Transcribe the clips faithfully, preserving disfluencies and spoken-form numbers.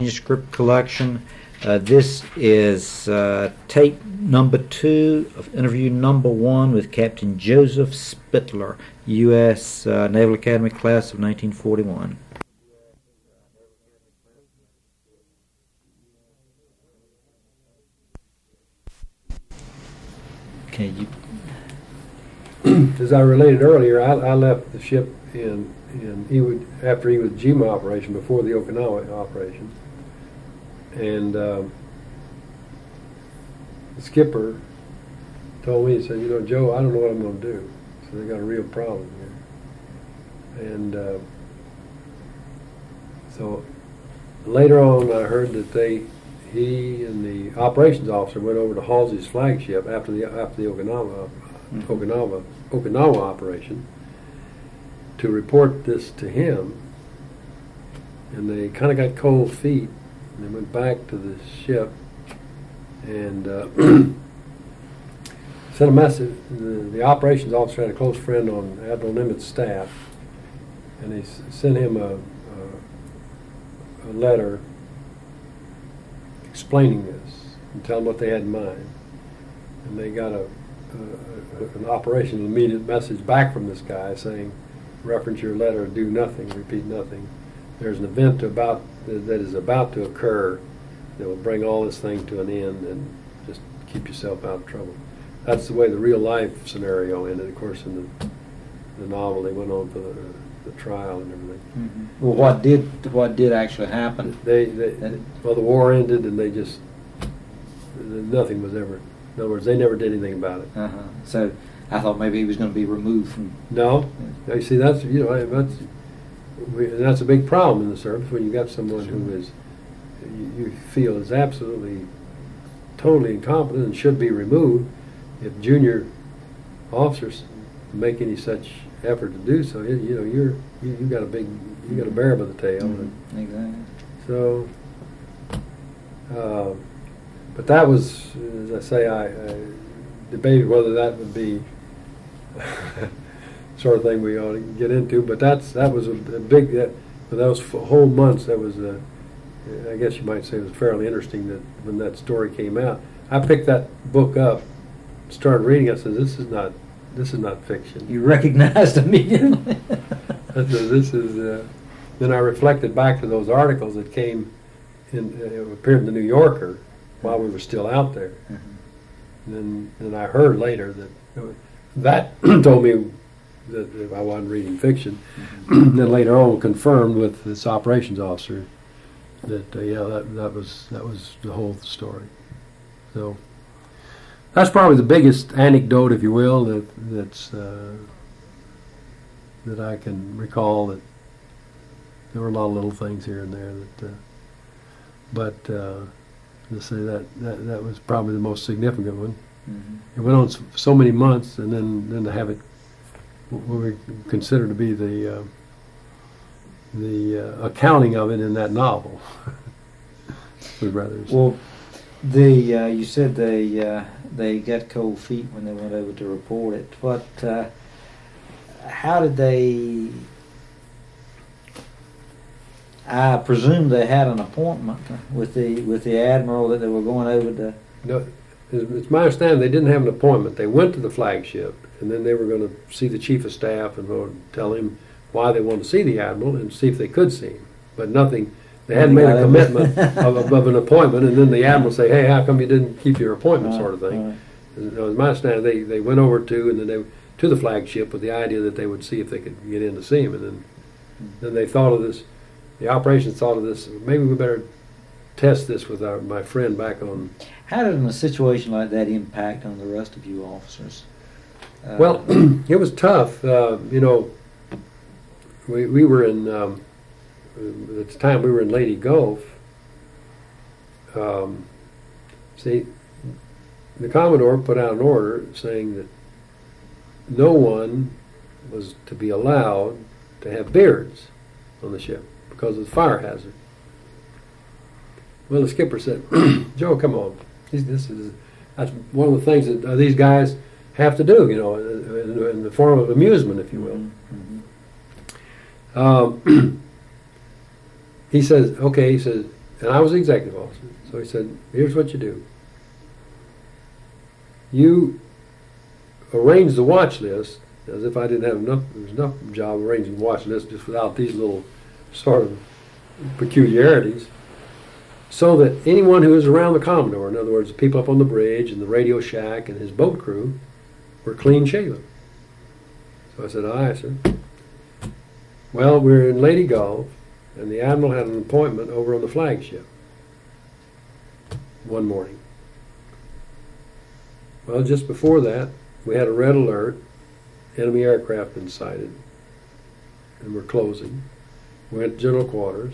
Manuscript collection. Uh, this is uh, tape number two of interview number one with Captain Joseph Spittler, U S Uh, Naval Academy class of nineteen forty-one. Okay, you. As I related earlier, I, I left the ship in in Iwo, after Iwo Jima operation, before the Okinawa operation, and um, the skipper told me, he said, "You know, Joe, I don't know what I'm going to do. So they got a real problem here." And uh, so later on, I heard that they, he and the operations officer went over to Halsey's flagship after the after the Okinawa mm-hmm. Okinawa Okinawa operation to report this to him, and they kind of got cold feet, and they went back to the ship and uh, sent a message. The, the operations officer had a close friend on Admiral Nimitz' staff, and they s- sent him a, a, a letter explaining this and telling what they had in mind. And they got a, a, a an operational immediate message back from this guy saying, reference your letter, do nothing, repeat nothing. There's an event about that is about to occur that will bring all this thing to an end, and just keep yourself out of trouble. That's the way the real life scenario ended. Of course, in the, the novel, they went on for the, the trial and everything. Mm-hmm. Well, what did what did actually happen? They, they well, the war ended, and they just nothing was ever. In other words, they never did anything about it. Uh-huh. So I thought maybe he was going to be removed from. No, you see, that's you know that's we, that's a big problem in the service when you got someone who is you, you feel is absolutely, totally incompetent and should be removed. If junior officers make any such effort to do so, you, you know you're you, you got a big you got a bear by the tail. Mm-hmm. Exactly. So, uh, but that was, as I say, I, I debated whether that would be sort of thing we ought to get into. But that's that was a, a big that for those whole months. That was a, I guess you might say it was fairly interesting that when that story came out, I picked that book up, started reading. I said, "This is not this is not fiction." You recognized immediately. I said, "This is." Uh, then I reflected back to those articles that came in, uh, appeared in the New Yorker while we were still out there. Mm-hmm. And then, then I heard later that that told me that if I wasn't reading fiction. Mm-hmm. Then later on, confirmed with this operations officer that uh, yeah, that that was that was the whole story. So that's probably the biggest anecdote, if you will, that that's uh, that I can recall. That there were a lot of little things here and there that, uh, but uh, to say that, that that was probably the most significant one. Mm-hmm. It went on so, so many months, and then, then to have it, what we consider to be the uh, the uh, accounting of it in that novel, was rather. Well, the uh, you said they uh, they got cold feet when they went over to report it. What? Uh, how did they? I presume they had an appointment with the with the admiral that they were going over to. No, it's my understanding they didn't have an appointment. They went to the flagship, and then they were going to see the chief of staff and go tell him why they wanted to see the admiral and see if they could see him. But nothing. They hadn't made a commitment of, of, of an appointment, and then the admiral say, "Hey, how come you didn't keep your appointment?" Right, sort of thing. Right. It was my understanding they they went over to and then they to the flagship with the idea that they would see if they could get in to see him, and then then they thought of this. The operations thought of this. Maybe we better test this with our, my friend back on. How did a situation like that impact on the rest of you officers? Uh, Well, it was tough. Uh, you know, we we were in um, at the time we were in Leyte Gulf. Um, see, the Commodore put out an order saying that no one was to be allowed to have beards on the ship because of the fire hazard. Well, the skipper said, "Joe, come on. This, this is that's one of the things that uh, these guys have to do, you know, in, in the form of amusement, if you will." Mm-hmm. Um, he says, "Okay," he says, and I was the executive officer. So he said, here's what you do. You arrange the watch list, as if I didn't have enough, there was enough job arranging the watch list just without these little sort of peculiarities, so that anyone who was around the Commodore, in other words, the people up on the bridge and the radio shack and his boat crew, were clean shaven. So I said, aye, sir. Well, we were in Lady Gulf, and the Admiral had an appointment over on the flagship one morning. Well, just before that, we had a red alert, enemy aircraft been sighted, and we're closing. We went to general quarters,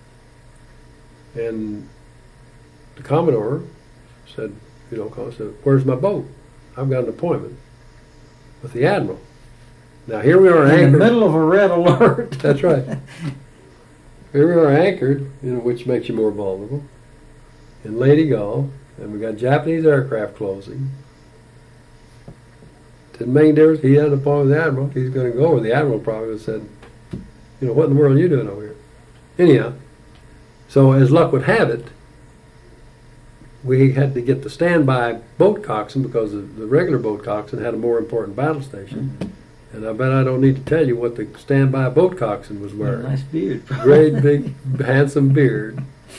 and the Commodore said, you know, said, where's my boat? I've got an appointment with the Admiral. Now here we are in anchored. the middle of a red alert. That's right. Here we are anchored, you know, which makes you more vulnerable, in Lady Gulf, and we got Japanese aircraft closing. Didn't make any difference. He had an appointment with the Admiral. He's going to go over. The Admiral probably would have said, you know, what in the world are you doing over here? Anyhow, so as luck would have it, we had to get the standby boat coxswain because the, the regular boat coxswain had a more important battle station. Mm-hmm. And I bet I don't need to tell you what the standby boat coxswain was wearing. Nice beard. Great big handsome beard.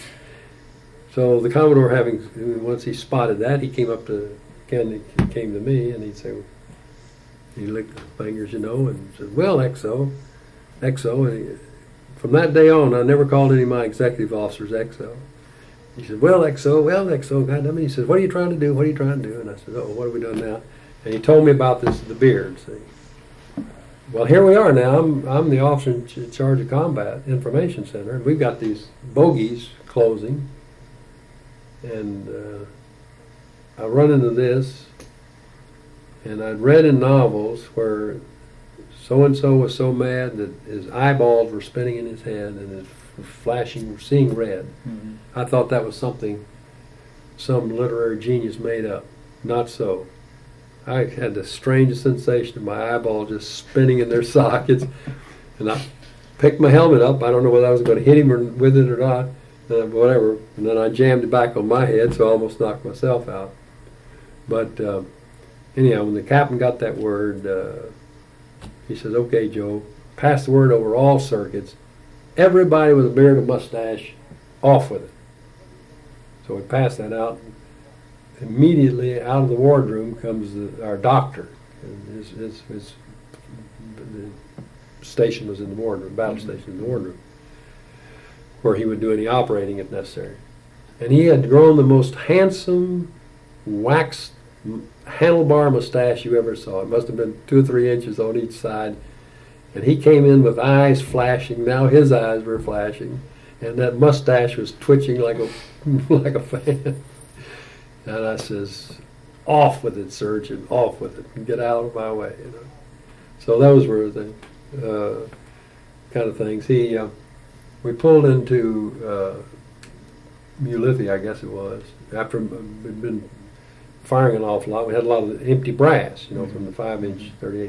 So the Commodore, having once he spotted that, he came up to Ken. He came to me and he'd say, he licked the fingers, you know, and said, "Well, X O, X O." And he, from that day on, I never called any of my executive officers X O. He said, "Well, X O, well, X O." God damn it. He said, "What are you trying to do? What are you trying to do?" And I said, "Oh, what are we doing now?" And he told me about this, the beard. See. Well, here we are now. I'm I'm the officer in ch- charge of Combat Information Center, and we've got these bogies closing, and uh, I run into this, and I'd read in novels where so and so was so mad that his eyeballs were spinning in his head and his f- flashing, seeing red. Mm-hmm. I thought that was something some literary genius made up. Not so. I had the strangest sensation of my eyeball just spinning in their sockets, and I picked my helmet up. I don't know whether I was going to hit him or, with it or not, uh, whatever. And then I jammed it back on my head, so I almost knocked myself out. But uh, anyhow, when the captain got that word, uh, he says, "Okay, Joe, pass the word over all circuits. Everybody with a beard and mustache, off with it." So we passed that out. Immediately out of the wardroom comes the, our doctor. And his, his, his the station was in the wardroom, battle mm-hmm. station in the wardroom, where he would do any operating if necessary. And he had grown the most handsome, waxed handlebar mustache you ever saw. It must have been two or three inches on each side. And he came in with eyes flashing. Now his eyes were flashing, and that mustache was twitching like a like a fan. And I says, "Off with it, surgeon! Off with it! And get out of my way!" You know. So those were the uh, kind of things. He, uh, we pulled into uh, Ulithi, I guess it was, after we'd been firing an awful lot. We had a lot of empty brass, you know, mm-hmm. from the five-inch thirty-eight,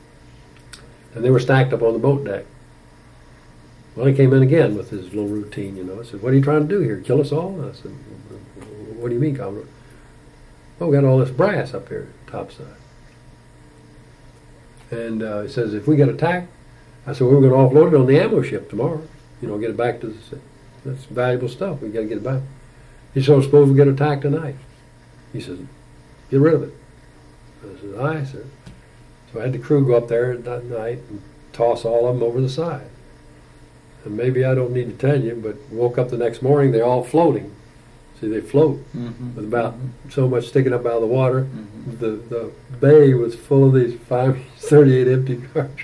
and they were stacked up on the boat deck. Well, he came in again with his little routine, you know. I said, "What are you trying to do here? Kill us all?" And I said, "What do you mean, Commodore?" "Oh, we got all this brass up here topside." And uh, he says, "If we get attacked," I said, "well, we're going to offload it on the ammo ship tomorrow. You know, get it back to the, that's valuable stuff. We got to get it back." He said, "Well, suppose we get attacked tonight." He says, "Get rid of it." I said, "Aye, sir." So I had the crew go up there that night and toss all of them over the side. And maybe I don't need to tell you, but woke up the next morning, they're all floating. See, they float mm-hmm. with about mm-hmm. so much sticking up out of the water. Mm-hmm. The the bay was full of these five thirty-eight empty cartridges.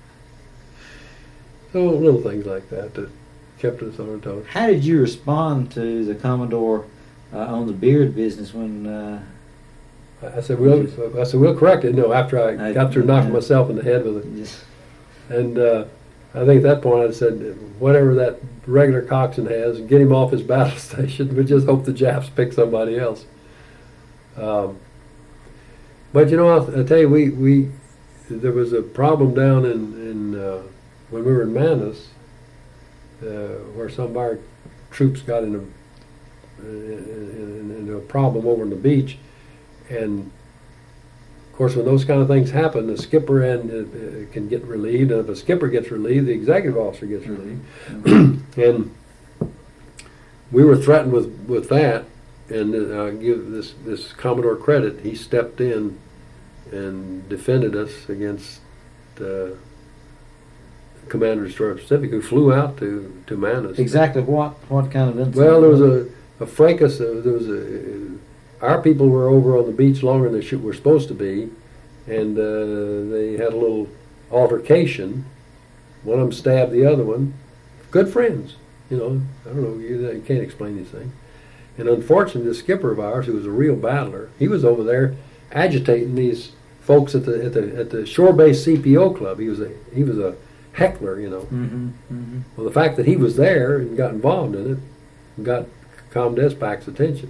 So little things like that that kept us on our toes. How did you respond to the Commodore uh, on the beard business when? Uh, I said, "We'll." I said, "We'll correct it." No, after I, I got through knocking uh, myself in the head with it, yes. and uh, I think at that point I said, "Whatever that regular coxswain has, get him off his battle station. We just hope the Japs pick somebody else." Um, but you know, I'll, I'll tell you, we, we there was a problem down in, in uh, when we were in Manus, uh, where some of our troops got in a into a problem over on the beach, and of course, when those kind of things happen, the skipper and uh, can get relieved, and if a skipper gets relieved, the executive officer gets relieved. Mm-hmm. And we were threatened with, with that, and uh, give this this Commodore credit. He stepped in and defended us against uh, Commander Destroyer Pacific, who flew out to to man us. Exactly what what kind of incident? Well, there was a a fracas. Uh, there was a. Our people were over on the beach longer than they should, were supposed to be, and uh, they had a little altercation. One of them stabbed the other one. Good friends, you know. I don't know. You, you can't explain these things. And unfortunately, the skipper of ours, who was a real battler, he was over there agitating these folks at the at the at the shore-based C P O club. He was a he was a heckler, you know. Mm-hmm, mm-hmm. Well, the fact that he was there and got involved in it got ComDespac's attention.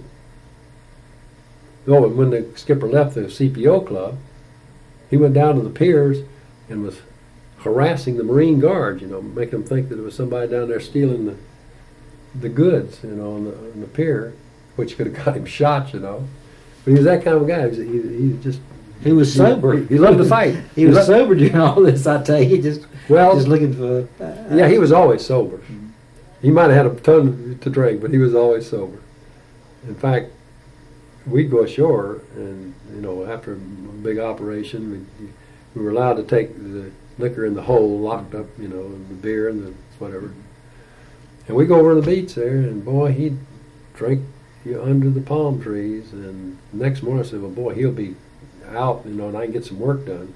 Oh, and when the skipper left the C P O club, he went down to the piers and was harassing the Marine Guards, you know, making them think that there was somebody down there stealing the the goods, you know, on the, on the pier, which could have got him shot, you know. But he was that kind of guy. He, was, he, he just he was sober. He, he loved to fight. he, he was loved, sober during all this. I tell you, he just well, just looking for. Uh, yeah, he was always sober. Mm-hmm. He might have had a ton to drink, but he was always sober. In fact, we'd go ashore, and you know, after a big operation, we we were allowed to take the liquor in the hole, locked up, you know, and the beer and the whatever. And we go over to the beach there, and boy, he'd drink you know, under the palm trees. And the next morning, I said, "Well, boy, he'll be out, you know, and I can get some work done."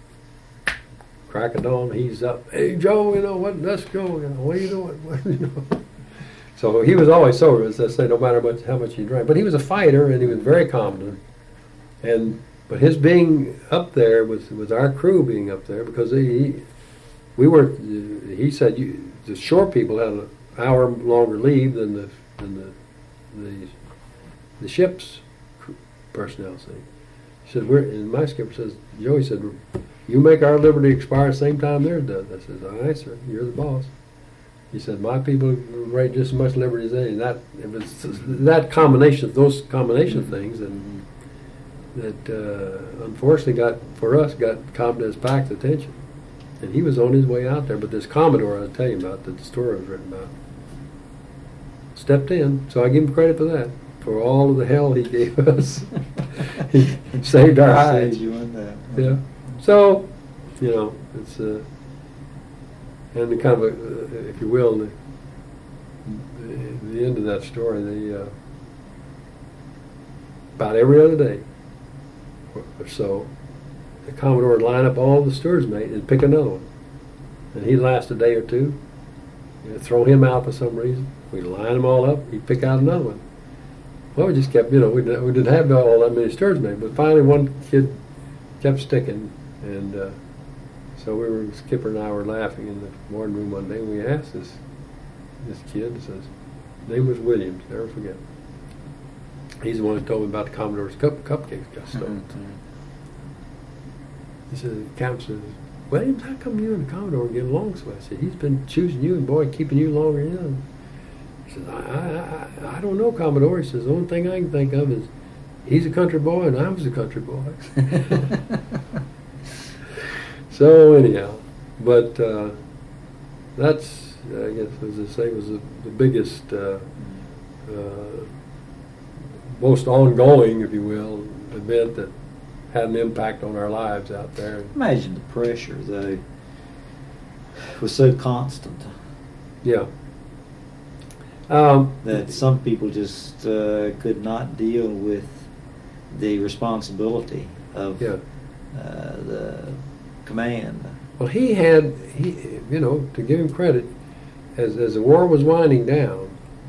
Crack of dawn, he's up. "Hey, Joe, you know what? Let's go. You know, what are you doing?" What, you know? So he was always sober, as I say, no matter much, how much he drank. But he was a fighter, and he was very competent. And but his being up there was was our crew being up there, because he, we were. He said you, the shore people had an hour longer leave than the than the the, the ship's personnel. See, he said we're. And my skipper says, Joey said, "You make our liberty expire the same time theirs does." I said, "All right, sir. You're the boss." He said, "My people rate just as much liberty as they." And that it was that combination, those combination of things, that that uh, unfortunately got for us got ComDespac's attention, and he was on his way out there. But this Commodore I was telling you about, that the story was written about, stepped in. So I give him credit for that, for all of the hell he gave us. He saved our hides. You won that. Yeah. So, you know, it's. Uh, And the kind of, a, uh, if you will, the, the, the end of that story, the uh, about every other day or, or so, the Commodore would line up all the stewards' mate and pick another one. And he'd last a day or two. You'd throw him out for some reason. We'd line them all up. He'd pick out another one. Well, we just kept, you know, we didn't, we didn't have all that many stewards' mate. But finally one kid kept sticking, and uh, so we were, Skipper and I were laughing in the morning room one day, and we asked this this kid, says, his name was Williams, never forget. He's the one who told me about the Commodore's cup, cupcakes got stolen. Mm-hmm. He said, the captain says, "Williams, how come you and the Commodore get along so well?" I said, "He's been choosing you and, boy, keeping you longer than him." He says, I, I, I, I don't know, Commodore. He says, "The only thing I can think of is he's a country boy and I was a country boy." So anyhow, but uh, that's, I guess, as I say, was the, the biggest, uh, uh, most ongoing, if you will, event that had an impact on our lives out there. Imagine the pressure, though, was so constant. Yeah. Um, that some people just uh, could not deal with the responsibility of yeah. uh, the command. Well, he had, he, you know, to give him credit, as as the war was winding down,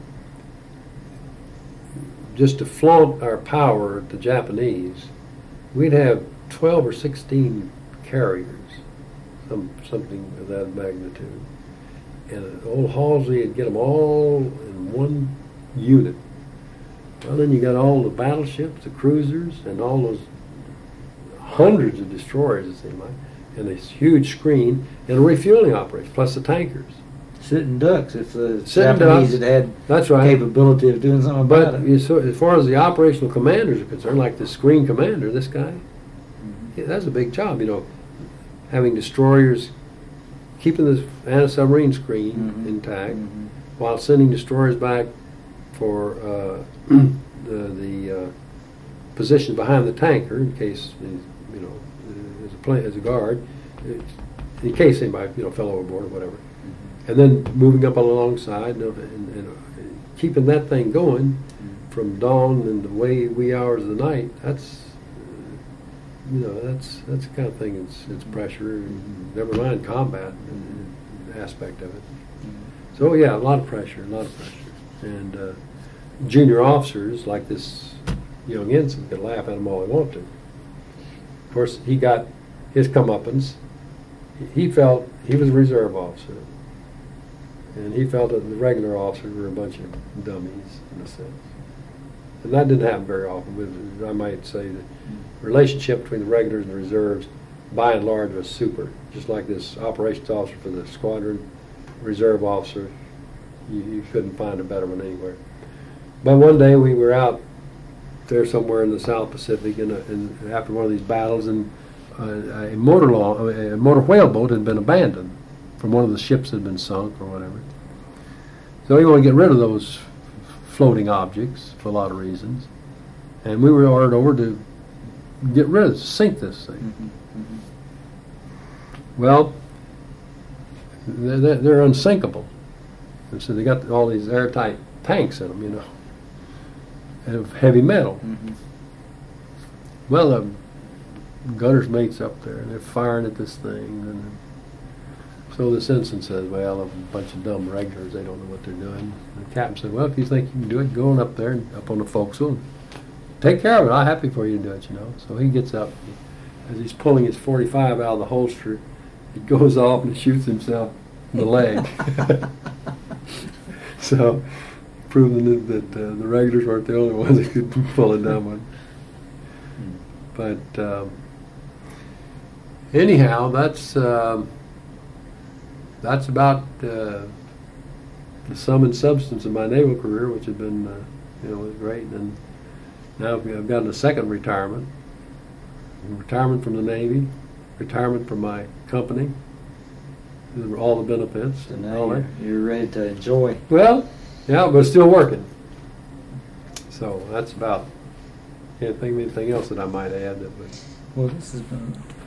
just to flaunt our power at the Japanese, we'd have twelve or sixteen carriers, some something of that magnitude, and old Halsey would get them all in one unit. Well, then you got all the battleships, the cruisers, and all those hundreds of destroyers, it seemed like, and this huge screen, and a refueling operation, plus the tankers. sitting ducks if the Sitting Japanese ducks. had had That's right. capability of doing something about But it. you so, as far as the operational commanders are concerned, like the screen commander, this guy, yeah, that's a big job, you know, having destroyers, keeping the anti-submarine screen Mhm. intact, Mhm. while sending destroyers back for uh, the, the uh, position behind the tanker in case, you know, as a plane, as a guard, in case anybody, you know, fell overboard or whatever. And then moving up alongside and, and, and keeping that thing going from dawn and the way wee hours of the night. That's uh, you know that's that's the kind of thing. It's it's pressure. And never mind combat and, and aspect of it. So yeah, a lot of pressure, a lot of pressure. And uh, junior officers like this young ensign could laugh at him all they want to. Of course, he got his comeuppance. He felt he was a reserve officer. And he felt that the regular officers were a bunch of dummies, in a sense. And that didn't happen very often. But I might say the relationship between the regulars and the reserves, by and large, was super. Just like this operations officer for the squadron, reserve officer, you, you couldn't find a better one anywhere. But one day we were out there somewhere in the South Pacific, and, and after one of these battles, and uh, a motor law, a motor whale boat had been abandoned from one of the ships that had been sunk or whatever. So we want to get rid of those floating objects for a lot of reasons. And we were ordered over to get rid of, sink this thing. Mm-hmm. Mm-hmm. Well, they're, they're unsinkable. And so they got all these airtight tanks in them, you know, of heavy metal. Mm-hmm. Well, the gunner's mate's up there, and they're firing at this thing, and so this ensign says, well, a bunch of dumb regulars, they don't know what they're doing. And the captain said, well, if you think you can do it, go on up there and up on the forecastle and take care of it. I'm happy for you to do it, you know. So he gets up. As he's pulling his forty-five out of the holster, he goes off and shoots himself in the leg. So, proving that, that uh, the regulars weren't the only ones that could pull a dumb one. But um, anyhow, that's... Um, That's about uh, the sum and substance of my naval career, which had been, uh, you know, was great. And now I've gotten a second retirement, retirement from the Navy, retirement from my company, all the benefits. So and now all you're, that. you're ready to enjoy. Well, yeah, but still working. So that's about. Can't think of anything else that I might add that would. Well, this has been